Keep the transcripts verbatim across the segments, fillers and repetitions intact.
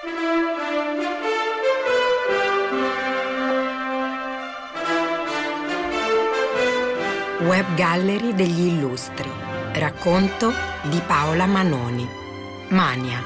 Web Gallery degli Illustri. Racconto di Paola Manoni. Mania.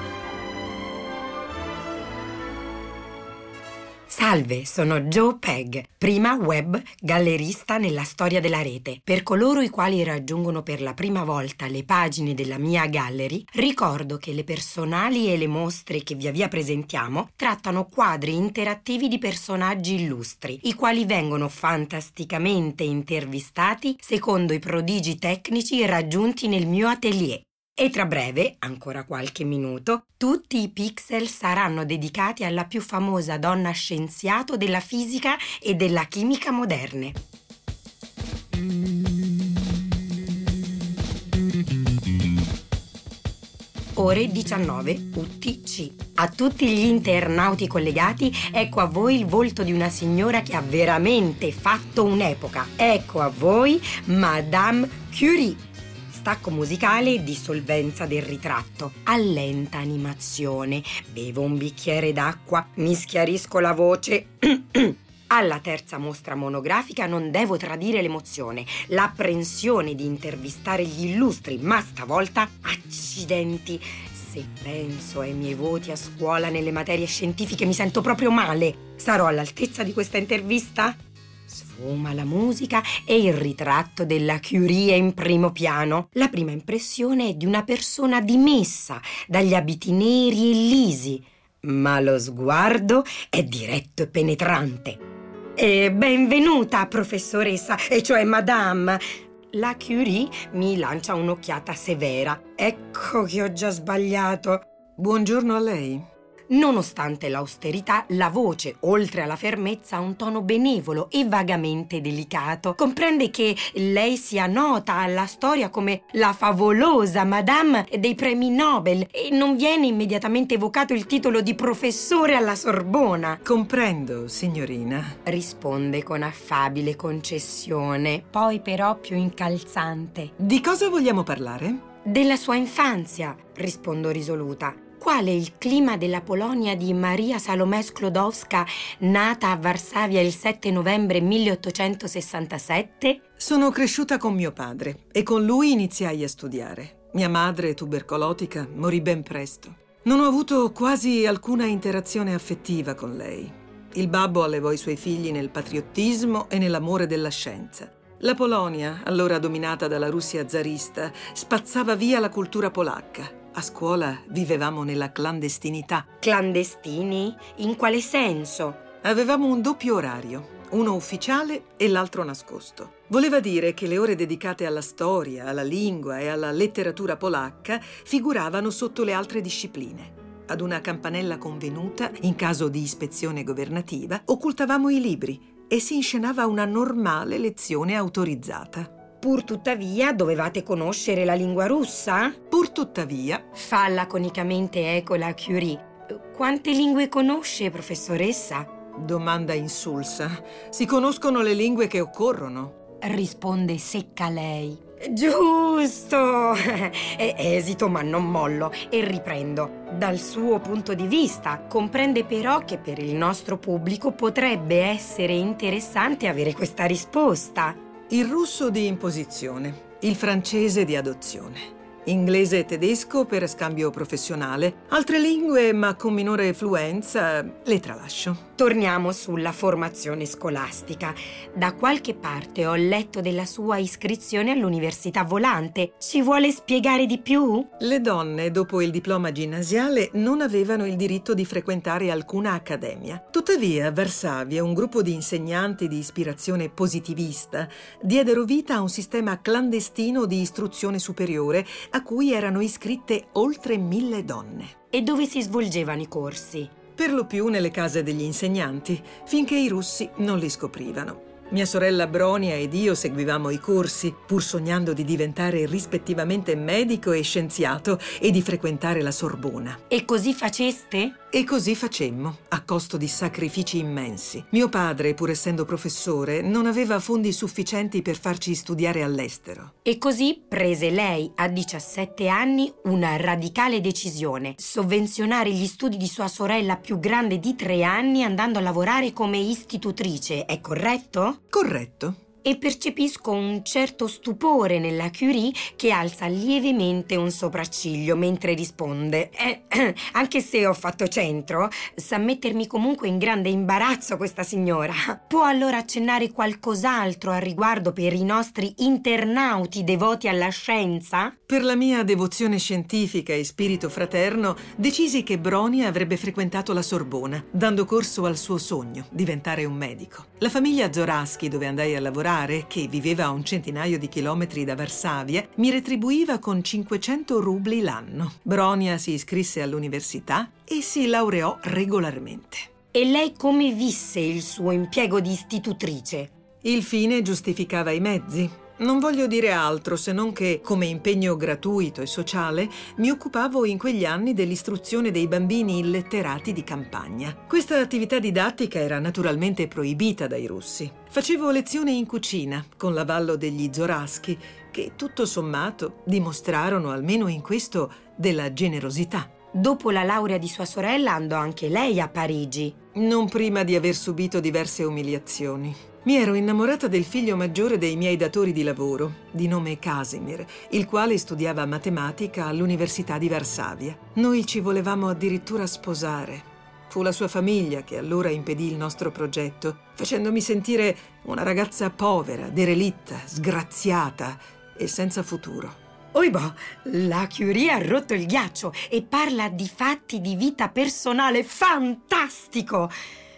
Salve, sono Joe Peg, prima web gallerista nella storia della rete. Per coloro i quali raggiungono per la prima volta le pagine della mia gallery, ricordo che le personali e le mostre che via via presentiamo trattano quadri interattivi di personaggi illustri, i quali vengono fantasticamente intervistati secondo i prodigi tecnici raggiunti nel mio atelier. E tra breve, ancora qualche minuto, tutti i pixel saranno dedicati alla più famosa donna scienziato della fisica e della chimica moderne. Ore diciannove U T C. A tutti gli internauti collegati, ecco a voi il volto di una signora che ha veramente fatto un'epoca. Ecco a voi Madame Curie. Stacco musicale e dissolvenza del ritratto. A lenta animazione. Bevo un bicchiere d'acqua, mi schiarisco la voce. Alla terza mostra monografica non devo tradire l'emozione, l'apprensione di intervistare gli illustri, ma stavolta, accidenti, se penso ai miei voti a scuola nelle materie scientifiche mi sento proprio male. Sarò all'altezza di questa intervista? Sfuma la musica e il ritratto della Curie in primo piano. La prima impressione è di una persona dimessa, dagli abiti neri e lisi, ma lo sguardo è diretto e penetrante. E benvenuta, professoressa, e cioè madame. La Curie mi lancia un'occhiata severa. Ecco che ho già sbagliato. Buongiorno a lei. Nonostante l'austerità, la voce, oltre alla fermezza, ha un tono benevolo e vagamente delicato. Comprende che lei sia nota alla storia come la favolosa Madame dei premi Nobel e non viene immediatamente evocato il titolo di professore alla Sorbona. Comprendo, signorina, risponde con affabile concessione, poi però più incalzante. Di cosa vogliamo parlare? Della sua infanzia, rispondo risoluta. Qual è il clima della Polonia di Maria Salomè Sklodowska, nata a Varsavia il sette novembre milleottocentosessantasette? Sono cresciuta con mio padre e con lui iniziai a studiare. Mia madre, tubercolotica, morì ben presto. Non ho avuto quasi alcuna interazione affettiva con lei. Il babbo allevò i suoi figli nel patriottismo e nell'amore della scienza. La Polonia, allora dominata dalla Russia zarista, spazzava via la cultura polacca. A scuola vivevamo nella clandestinità. Clandestini? In quale senso? Avevamo un doppio orario, uno ufficiale e l'altro nascosto. Voleva dire che le ore dedicate alla storia, alla lingua e alla letteratura polacca figuravano sotto le altre discipline. Ad una campanella convenuta, in caso di ispezione governativa, occultavamo i libri e si inscenava una normale lezione autorizzata. Pur tuttavia, dovevate conoscere la lingua russa? Pur tuttavia, fa laconicamente eco la Curie. Quante lingue conosce, professoressa? Domanda insulsa. Si conoscono le lingue che occorrono, risponde secca lei. Giusto! Esito ma non mollo e riprendo. Dal suo punto di vista, comprende però che per il nostro pubblico potrebbe essere interessante avere questa risposta. Il russo di imposizione, il francese di adozione, inglese e tedesco per scambio professionale, altre lingue ma con minore fluenza le tralascio. Torniamo sulla formazione scolastica. Da qualche parte ho letto della sua iscrizione all'università volante. Ci vuole spiegare di più? Le donne, dopo il diploma ginnasiale, non avevano il diritto di frequentare alcuna accademia. Tuttavia, a Varsavia, un gruppo di insegnanti di ispirazione positivista diedero vita a un sistema clandestino di istruzione superiore a cui erano iscritte oltre mille donne. E dove si svolgevano i corsi? Per lo più nelle case degli insegnanti, finché i russi non li scoprivano. Mia sorella Bronia ed io seguivamo i corsi, pur sognando di diventare rispettivamente medico e scienziato e di frequentare la Sorbona. E così faceste? E così facemmo, a costo di sacrifici immensi. Mio padre, pur essendo professore, non aveva fondi sufficienti per farci studiare all'estero. E così prese lei, a diciassette anni, una radicale decisione: sovvenzionare gli studi di sua sorella più grande di tre anni andando a lavorare come istitutrice. È corretto? Corretto. E percepisco un certo stupore nella Curie, che alza lievemente un sopracciglio mentre risponde: eh, eh, anche se ho fatto centro, sa mettermi comunque in grande imbarazzo questa signora. Può allora accennare qualcos'altro al riguardo per i nostri internauti devoti alla scienza? Per la mia devozione scientifica e spirito fraterno, decisi che Bronia avrebbe frequentato la Sorbona, dando corso al suo sogno, diventare un medico. La famiglia Zoraschi, dove andai a lavorare, che viveva a un centinaio di chilometri da Varsavia, mi retribuiva con cinquecento rubli l'anno. Bronia si iscrisse all'università e si laureò regolarmente. E lei come visse il suo impiego di istitutrice? Il fine giustificava i mezzi. Non voglio dire altro se non che, come impegno gratuito e sociale, mi occupavo in quegli anni dell'istruzione dei bambini illetterati di campagna. Questa attività didattica era naturalmente proibita dai russi. Facevo lezioni in cucina, con l'avallo degli Zoraschi, che tutto sommato dimostrarono, almeno in questo, della generosità. Dopo la laurea di sua sorella andò anche lei a Parigi. Non prima di aver subito diverse umiliazioni. Mi ero innamorata del figlio maggiore dei miei datori di lavoro, di nome Casimir, il quale studiava matematica all'Università di Varsavia. Noi ci volevamo addirittura sposare. Fu la sua famiglia che allora impedì il nostro progetto, facendomi sentire una ragazza povera, derelitta, sgraziata e senza futuro. Oibò, la Curie ha rotto il ghiaccio e parla di fatti di vita personale. Fantastico!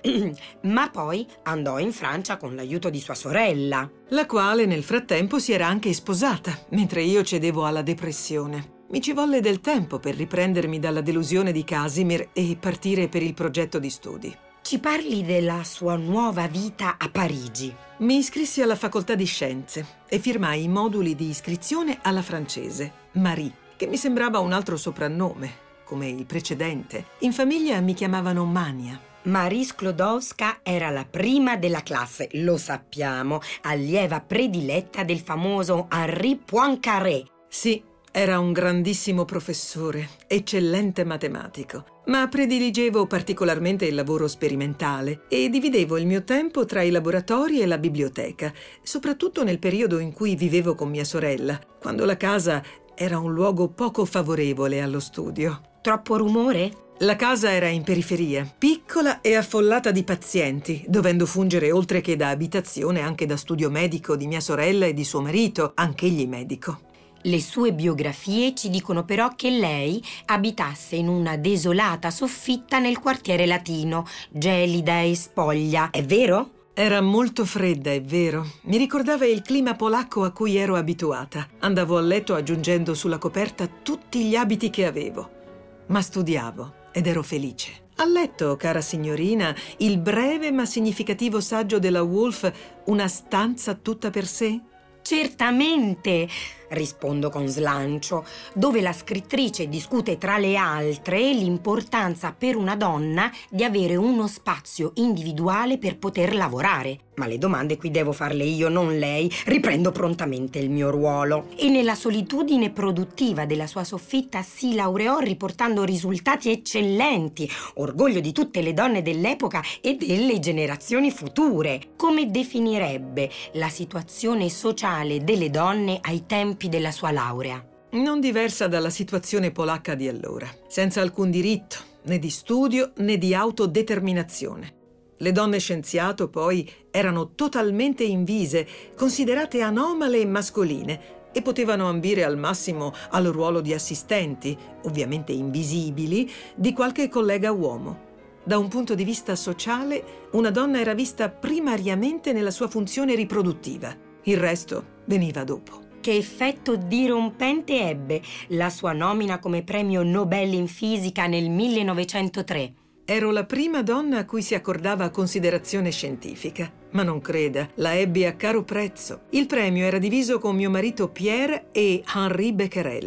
Ma poi andò in Francia con l'aiuto di sua sorella, la quale nel frattempo si era anche sposata, mentre io cedevo alla depressione. Mi ci volle del tempo per riprendermi dalla delusione di Casimir e partire per il progetto di studi. Ci parli della sua nuova vita a Parigi. Mi iscrissi alla facoltà di scienze e firmai i moduli di iscrizione alla francese, Marie, che mi sembrava un altro soprannome, come il precedente. In famiglia mi chiamavano Mania. Marie Sklodowska era la prima della classe, lo sappiamo, allieva prediletta del famoso Henri Poincaré. Sì, era un grandissimo professore, eccellente matematico, ma prediligevo particolarmente il lavoro sperimentale e dividevo il mio tempo tra i laboratori e la biblioteca, soprattutto nel periodo in cui vivevo con mia sorella, quando la casa era un luogo poco favorevole allo studio. Troppo rumore? La casa era in periferia, piccola e affollata di pazienti, dovendo fungere oltre che da abitazione anche da studio medico di mia sorella e di suo marito, anch'egli medico. Le sue biografie ci dicono però che lei abitasse in una desolata soffitta nel quartiere latino, gelida e spoglia. È vero? Era molto fredda, è vero. Mi ricordava il clima polacco a cui ero abituata. Andavo a letto aggiungendo sulla coperta tutti gli abiti che avevo. Ma studiavo ed ero felice. A letto, cara signorina, il breve ma significativo saggio della Woolf, Una stanza tutta per sé? Certamente, rispondo con slancio, dove la scrittrice discute tra le altre l'importanza per una donna di avere uno spazio individuale per poter lavorare. Ma le domande qui devo farle io, non lei. Riprendo prontamente il mio ruolo. E nella solitudine produttiva della sua soffitta si laureò riportando risultati eccellenti, orgoglio di tutte le donne dell'epoca e delle generazioni future. Come definirebbe la situazione sociale delle donne ai tempi della sua laurea? Non diversa dalla situazione polacca di allora, senza alcun diritto, né di studio né di autodeterminazione. Le donne scienziato, poi, erano totalmente invise, considerate anomale e mascoline, e potevano ambire al massimo al ruolo di assistenti, ovviamente invisibili, di qualche collega uomo. Da un punto di vista sociale, una donna era vista primariamente nella sua funzione riproduttiva. Il resto veniva dopo. Che effetto dirompente ebbe la sua nomina come premio Nobel in fisica nel millenovecentotre. Ero la prima donna a cui si accordava considerazione scientifica, ma non creda, la ebbi a caro prezzo. Il premio era diviso con mio marito Pierre e Henri Becquerel.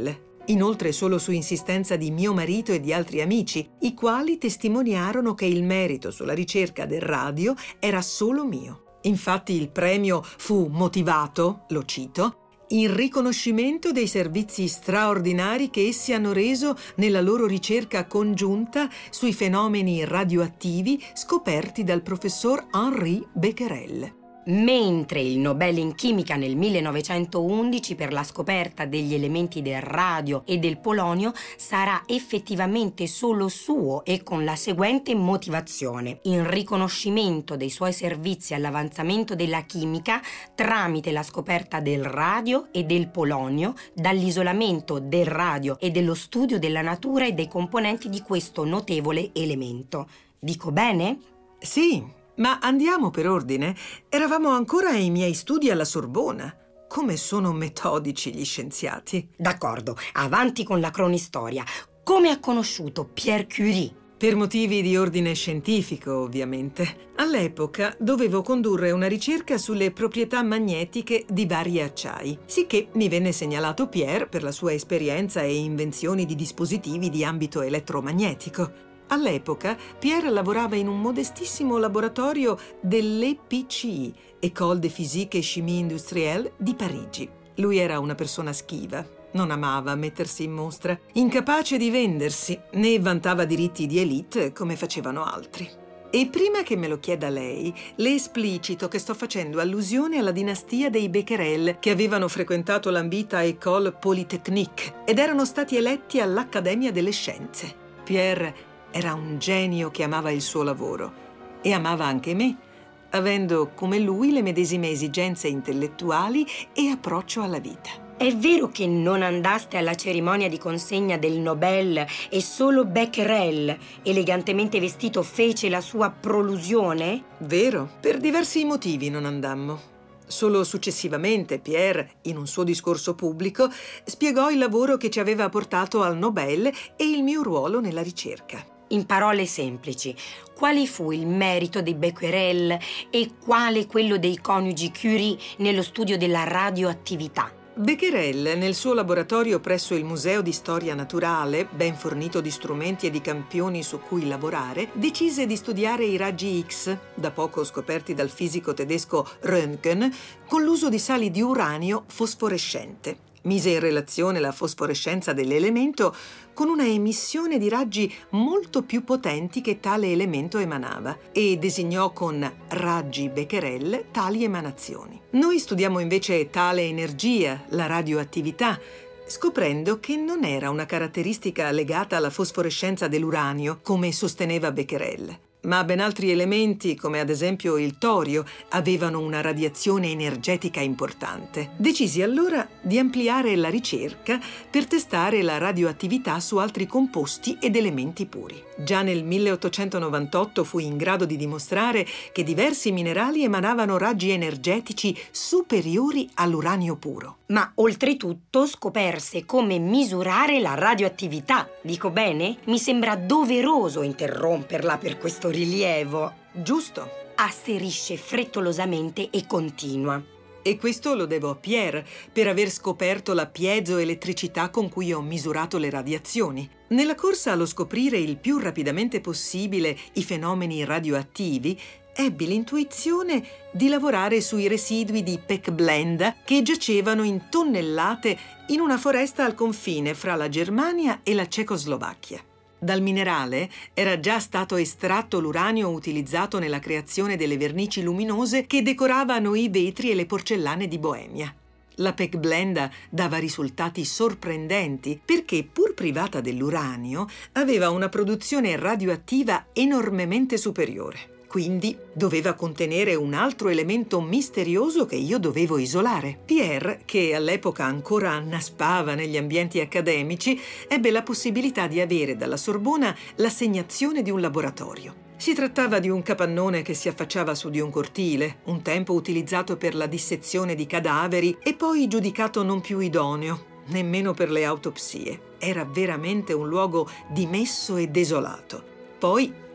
Inoltre solo su insistenza di mio marito e di altri amici, i quali testimoniarono che il merito sulla ricerca del radio era solo mio. Infatti il premio fu motivato, lo cito, in riconoscimento dei servizi straordinari che essi hanno reso nella loro ricerca congiunta sui fenomeni radioattivi scoperti dal professor Henri Becquerel. Mentre il Nobel in chimica nel millenovecentoundici per la scoperta degli elementi del radio e del polonio sarà effettivamente solo suo e con la seguente motivazione: in riconoscimento dei suoi servizi all'avanzamento della chimica tramite la scoperta del radio e del polonio, dall'isolamento del radio e dello studio della natura e dei componenti di questo notevole elemento. Dico bene? Sì. Ma andiamo per ordine. Eravamo ancora ai miei studi alla Sorbona. Come sono metodici gli scienziati. D'accordo, avanti con la cronistoria. Come ha conosciuto Pierre Curie? Per motivi di ordine scientifico, ovviamente. All'epoca dovevo condurre una ricerca sulle proprietà magnetiche di vari acciai, sicché mi venne segnalato Pierre per la sua esperienza e invenzioni di dispositivi di ambito elettromagnetico. All'epoca Pierre lavorava in un modestissimo laboratorio dell'E P C I, École de Physique et Chimie Industrielle di Parigi. Lui era una persona schiva, non amava mettersi in mostra, incapace di vendersi, né vantava diritti di élite come facevano altri. E prima che me lo chieda lei, le esplicito che sto facendo allusione alla dinastia dei Becquerel, che avevano frequentato l'ambita École Polytechnique ed erano stati eletti all'Accademia delle Scienze. Pierre era un genio che amava il suo lavoro e amava anche me, avendo come lui le medesime esigenze intellettuali e approccio alla vita. È vero che non andaste alla cerimonia di consegna del Nobel e solo Becquerel, elegantemente vestito, fece la sua prolusione? Vero, per diversi motivi non andammo. Solo successivamente Pierre, in un suo discorso pubblico, spiegò il lavoro che ci aveva portato al Nobel e il mio ruolo nella ricerca. In parole semplici, quale fu il merito dei Becquerel e quale quello dei coniugi Curie nello studio della radioattività? Becquerel, nel suo laboratorio presso il Museo di Storia Naturale, ben fornito di strumenti e di campioni su cui lavorare, decise di studiare i raggi X, da poco scoperti dal fisico tedesco Röntgen, con l'uso di sali di uranio fosforescente. Mise in relazione la fosforescenza dell'elemento con una emissione di raggi molto più potenti che tale elemento emanava e designò con raggi Becquerel tali emanazioni. Noi studiamo invece tale energia, la radioattività, scoprendo che non era una caratteristica legata alla fosforescenza dell'uranio, come sosteneva Becquerel, ma ben altri elementi, come ad esempio il torio, avevano una radiazione energetica importante. Decisi allora di ampliare la ricerca per testare la radioattività su altri composti ed elementi puri. Già nel milleottocentonovantotto fui in grado di dimostrare che diversi minerali emanavano raggi energetici superiori all'uranio puro. Ma oltretutto scoperse come misurare la radioattività. Dico bene? Mi sembra doveroso interromperla per questo rilievo. Giusto. Asserisce frettolosamente e continua. E questo lo devo a Pierre, per aver scoperto la piezoelettricità con cui ho misurato le radiazioni. Nella corsa allo scoprire il più rapidamente possibile i fenomeni radioattivi, ebbi l'intuizione di lavorare sui residui di pechblenda che giacevano in tonnellate in una foresta al confine fra la Germania e la Cecoslovacchia. Dal minerale era già stato estratto l'uranio utilizzato nella creazione delle vernici luminose che decoravano i vetri e le porcellane di Boemia. La pechblenda dava risultati sorprendenti perché, pur privata dell'uranio, aveva una produzione radioattiva enormemente superiore. Quindi doveva contenere un altro elemento misterioso che io dovevo isolare. Pierre, che all'epoca ancora annaspava negli ambienti accademici, ebbe la possibilità di avere dalla Sorbona l'assegnazione di un laboratorio. Si trattava di un capannone che si affacciava su di un cortile, un tempo utilizzato per la dissezione di cadaveri e poi giudicato non più idoneo, nemmeno per le autopsie. Era veramente un luogo dimesso e desolato. Poi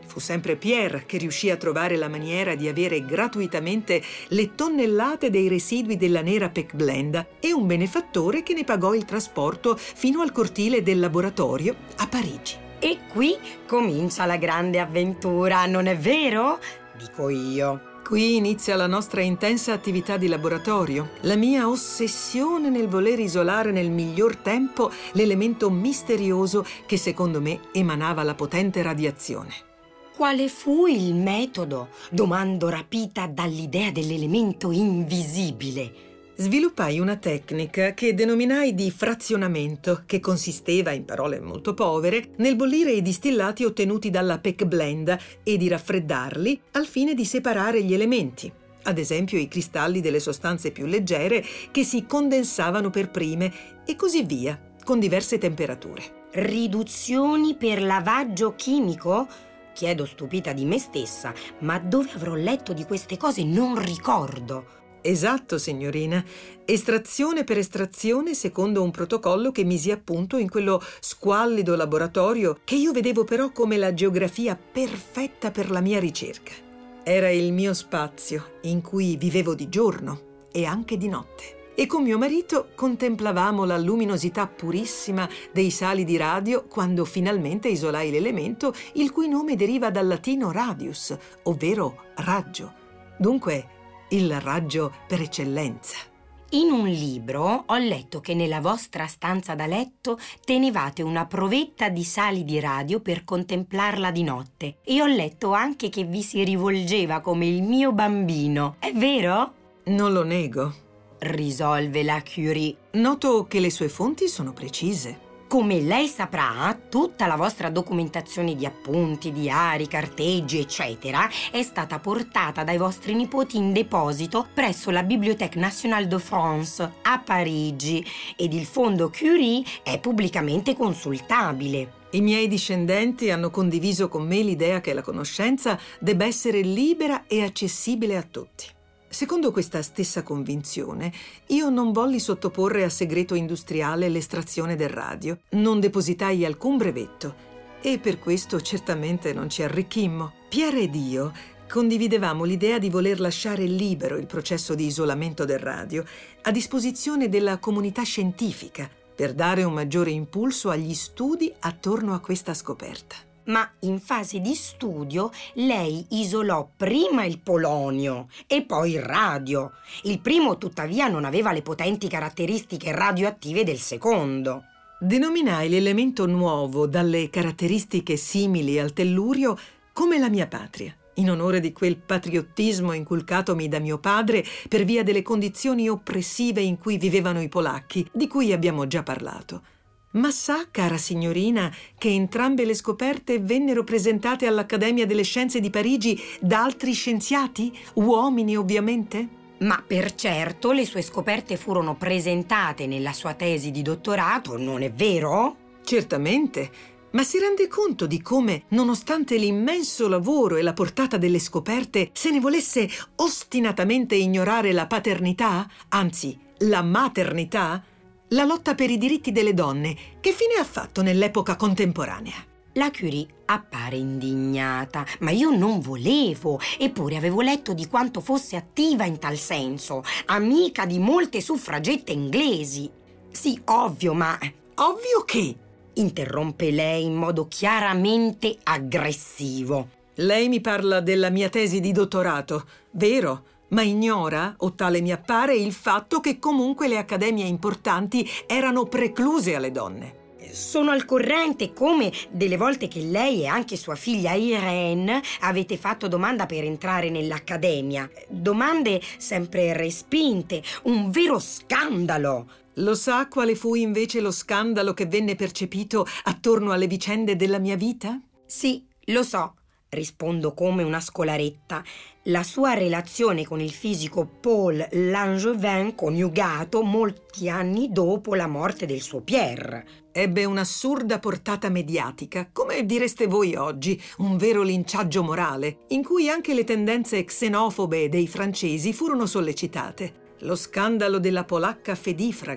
Fu sempre Pierre che riuscì a trovare la maniera di avere gratuitamente le tonnellate dei residui della nera pecblenda e un benefattore che ne pagò il trasporto fino al cortile del laboratorio a Parigi. E qui comincia la grande avventura, non è vero? Dico io. Qui inizia la nostra intensa attività di laboratorio, la mia ossessione nel voler isolare nel miglior tempo l'elemento misterioso che secondo me emanava la potente radiazione. Quale fu il metodo? Domando rapita dall'idea dell'elemento invisibile. Sviluppai una tecnica che denominai di frazionamento, che consisteva, in parole molto povere, nel bollire i distillati ottenuti dalla pecblenda e di raffreddarli al fine di separare gli elementi, ad esempio i cristalli delle sostanze più leggere che si condensavano per prime e così via, con diverse temperature. Riduzioni per lavaggio chimico? Chiedo stupita di me stessa, ma dove avrò letto di queste cose non ricordo. Esatto, signorina. Estrazione per estrazione secondo un protocollo che misi a punto in quello squallido laboratorio che io vedevo però come la geografia perfetta per la mia ricerca. Era il mio spazio in cui vivevo di giorno e anche di notte. E con mio marito contemplavamo la luminosità purissima dei sali di radio quando finalmente isolai l'elemento il cui nome deriva dal latino radius, ovvero raggio. Dunque, il raggio per eccellenza. In un libro ho letto che nella vostra stanza da letto tenevate una provetta di sali di radio per contemplarla di notte. E ho letto anche che vi si rivolgeva come il mio bambino. È vero? Non lo nego. Risolve la Curie. Noto che le sue fonti sono precise. Come lei saprà, tutta la vostra documentazione di appunti, diari, carteggi, eccetera, è stata portata dai vostri nipoti in deposito presso la Bibliothèque Nationale de France a Parigi ed il fondo Curie è pubblicamente consultabile. I miei discendenti hanno condiviso con me l'idea che la conoscenza debba essere libera e accessibile a tutti. Secondo questa stessa convinzione, io non volli sottoporre a segreto industriale l'estrazione del radio, non depositai alcun brevetto e per questo certamente non ci arricchimmo. Pierre ed io condividevamo l'idea di voler lasciare libero il processo di isolamento del radio a disposizione della comunità scientifica per dare un maggiore impulso agli studi attorno a questa scoperta. Ma in fase di studio lei isolò prima il polonio e poi il radio. Il primo, tuttavia, non aveva le potenti caratteristiche radioattive del secondo. Denominai l'elemento nuovo dalle caratteristiche simili al tellurio come la mia patria, in onore di quel patriottismo inculcatomi da mio padre per via delle condizioni oppressive in cui vivevano i polacchi, di cui abbiamo già parlato. Ma sa, cara signorina, che entrambe le scoperte vennero presentate all'Accademia delle Scienze di Parigi da altri scienziati? Uomini, ovviamente? Ma per certo le sue scoperte furono presentate nella sua tesi di dottorato, non è vero? Certamente. Ma si rende conto di come, nonostante l'immenso lavoro e la portata delle scoperte, se ne volesse ostinatamente ignorare la paternità, anzi, la maternità? La lotta per i diritti delle donne, che fine ha fatto nell'epoca contemporanea? La Curie appare indignata, ma io non volevo, eppure avevo letto di quanto fosse attiva in tal senso, amica di molte suffragette inglesi. Sì, ovvio, ma... Ovvio che? Interrompe lei in modo chiaramente aggressivo. Lei mi parla della mia tesi di dottorato, vero? Ma ignora, o tale mi appare, il fatto che comunque le accademie importanti erano precluse alle donne. Sono al corrente come delle volte che lei e anche sua figlia Irene avete fatto domanda per entrare nell'accademia. Domande sempre respinte, un vero scandalo. Lo sa quale fu invece lo scandalo che venne percepito attorno alle vicende della mia vita? Sì, lo so. Rispondo come una scolaretta. La sua relazione con il fisico Paul Langevin, coniugato molti anni dopo la morte del suo Pierre. Ebbe un'assurda portata mediatica, come direste voi oggi, un vero linciaggio morale, in cui anche le tendenze xenofobe dei francesi furono sollecitate. Lo scandalo della polacca fedifraga,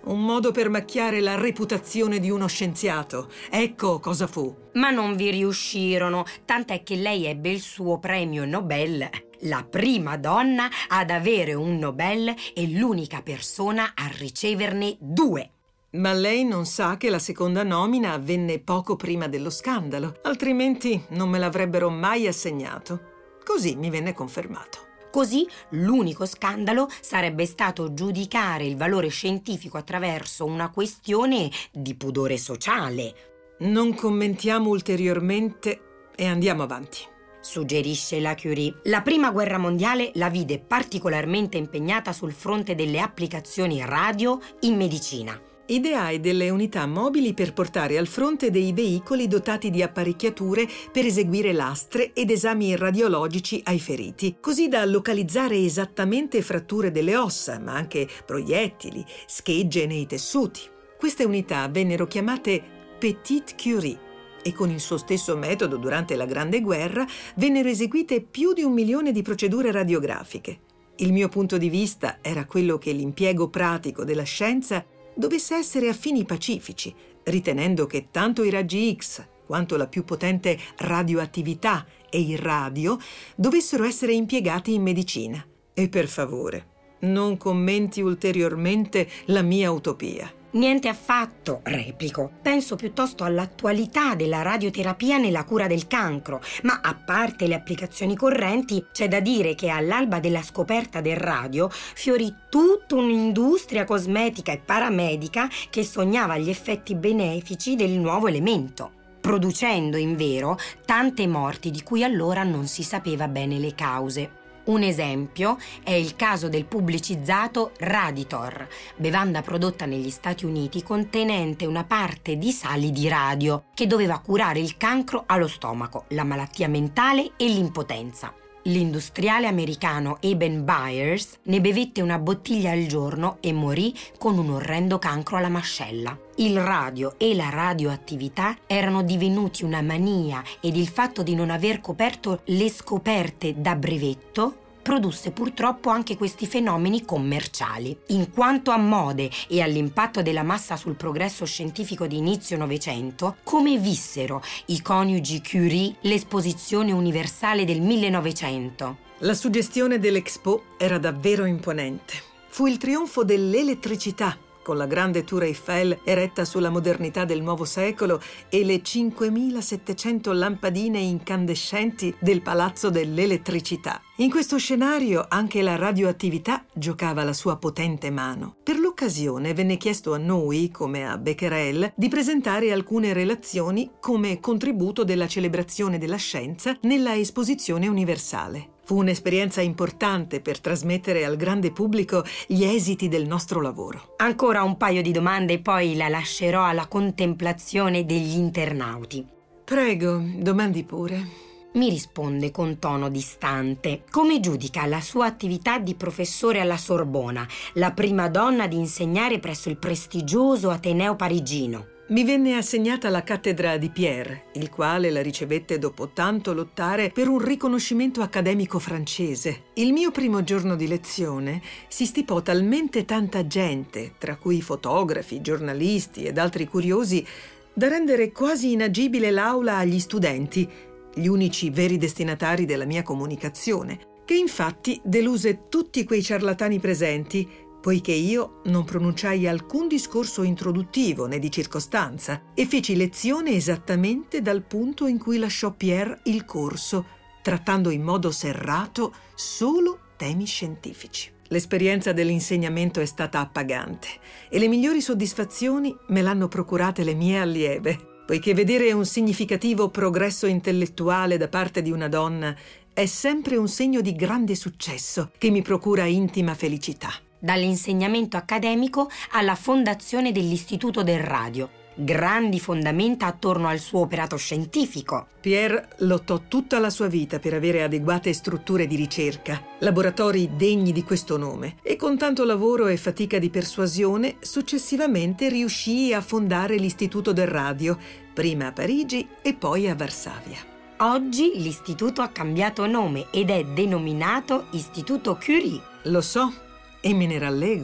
Un modo per macchiare la reputazione di uno scienziato. Ecco cosa fu. Ma non vi riuscirono, tant'è che lei ebbe il suo premio Nobel. La prima donna ad avere un Nobel e l'unica persona a riceverne due. Ma lei non sa che la seconda nomina avvenne poco prima dello scandalo, altrimenti non me l'avrebbero mai assegnato. Così mi venne confermato. Così l'unico scandalo sarebbe stato giudicare il valore scientifico attraverso una questione di pudore sociale. Non commentiamo ulteriormente e andiamo avanti, suggerisce la Curie. La prima guerra mondiale la vide particolarmente impegnata sul fronte delle applicazioni radio in medicina. Ideai delle unità mobili per portare al fronte dei veicoli dotati di apparecchiature per eseguire lastre ed esami radiologici ai feriti, così da localizzare esattamente fratture delle ossa, ma anche proiettili, schegge nei tessuti. Queste unità vennero chiamate Petite Curie e con il suo stesso metodo durante la Grande Guerra vennero eseguite più di un milione di procedure radiografiche. Il mio punto di vista era quello che l'impiego pratico della scienza dovesse essere a fini pacifici, ritenendo che tanto i raggi X quanto la più potente radioattività e il radio dovessero essere impiegati in medicina. E per favore, non commenti ulteriormente la mia utopia. Niente affatto, replico. Penso piuttosto all'attualità della radioterapia nella cura del cancro, ma a parte le applicazioni correnti, c'è da dire che all'alba della scoperta del radio fiorì tutta un'industria cosmetica e paramedica che sognava gli effetti benefici del nuovo elemento, producendo invero tante morti di cui allora non si sapeva bene le cause. Un esempio è il caso del pubblicizzato Raditor, bevanda prodotta negli Stati Uniti contenente una parte di sali di radio che doveva curare il cancro allo stomaco, la malattia mentale e l'impotenza. L'industriale americano Eben Byers ne bevette una bottiglia al giorno e morì con un orrendo cancro alla mascella. Il radio e la radioattività erano divenuti una mania ed il fatto di non aver coperto le scoperte da brevetto produsse purtroppo anche questi fenomeni commerciali. In quanto a mode e all'impatto della massa sul progresso scientifico di inizio Novecento, come vissero i coniugi Curie l'esposizione universale del millenovecento? La suggestione dell'Expo era davvero imponente. Fu il trionfo dell'elettricità, con la grande Tour Eiffel eretta sulla modernità del nuovo secolo e le cinquemilasettecento lampadine incandescenti del Palazzo dell'Elettricità. In questo scenario anche la radioattività giocava la sua potente mano. Per l'occasione venne chiesto a noi, come a Becquerel, di presentare alcune relazioni come contributo della celebrazione della scienza nella Esposizione Universale. Fu un'esperienza importante per trasmettere al grande pubblico gli esiti del nostro lavoro. Ancora un paio di domande e poi la lascerò alla contemplazione degli internauti. Prego, domandi pure. Mi risponde con tono distante. Come giudica la sua attività di professore alla Sorbona, la prima donna ad insegnare presso il prestigioso Ateneo parigino? Mi venne assegnata la cattedra di Pierre, il quale la ricevette dopo tanto lottare per un riconoscimento accademico francese. Il mio primo giorno di lezione si stipò talmente tanta gente, tra cui fotografi, giornalisti ed altri curiosi, da rendere quasi inagibile l'aula agli studenti, gli unici veri destinatari della mia comunicazione, che infatti deluse tutti quei ciarlatani presenti, poiché io non pronunciai alcun discorso introduttivo né di circostanza e feci lezione esattamente dal punto in cui lasciò Pierre il corso, trattando in modo serrato solo temi scientifici. L'esperienza dell'insegnamento è stata appagante e le migliori soddisfazioni me l'hanno procurate le mie allieve, poiché vedere un significativo progresso intellettuale da parte di una donna è sempre un segno di grande successo che mi procura intima felicità. Dall'insegnamento accademico alla fondazione dell'Istituto del Radio. Grandi fondamenta attorno al suo operato scientifico. Pierre lottò tutta la sua vita per avere adeguate strutture di ricerca, laboratori degni di questo nome, e con tanto lavoro e fatica di persuasione successivamente riuscì a fondare l'Istituto del Radio, prima a Parigi e poi a Varsavia. Oggi l'istituto ha cambiato nome ed è denominato Istituto Curie. Lo so e me ne rallegro.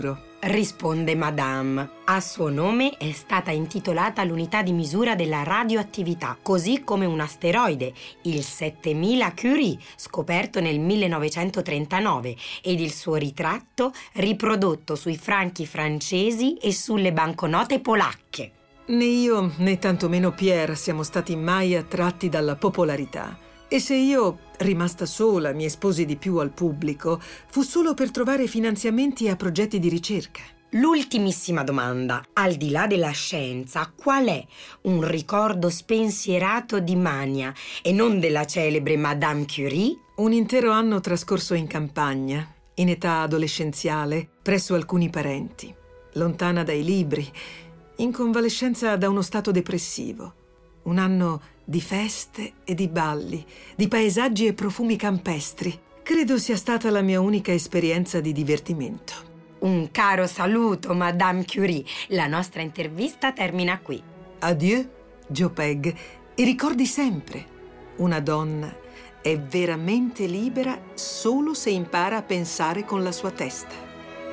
risponde Madame. A suo nome è stata intitolata l'unità di misura della radioattività, così come un asteroide, il settemila Curie, scoperto nel millenovecentotrentanove, ed il suo ritratto riprodotto sui franchi francesi e sulle banconote polacche. Né io né tantomeno Pierre siamo stati mai attratti dalla popolarità. E se io, rimasta sola, mi esposi di più al pubblico, fu solo per trovare finanziamenti a progetti di ricerca. L'ultimissima domanda. Al di là della scienza, qual è un ricordo spensierato di Mania e non della celebre Madame Curie? Un intero anno trascorso in campagna, in età adolescenziale, presso alcuni parenti, lontana dai libri, in convalescenza da uno stato depressivo. Un anno di feste e di balli, di paesaggi e profumi campestri. Credo sia stata la mia unica esperienza di divertimento. Un caro saluto, Madame Curie. La nostra intervista termina qui. Adieu, Joe Pegg, e ricordi sempre, una donna è veramente libera solo se impara a pensare con la sua testa.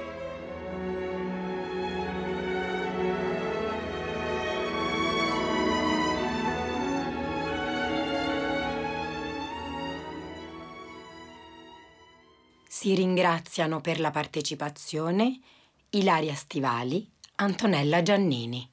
Si ringraziano per la partecipazione Ilaria Stivali, Antonella Giannini.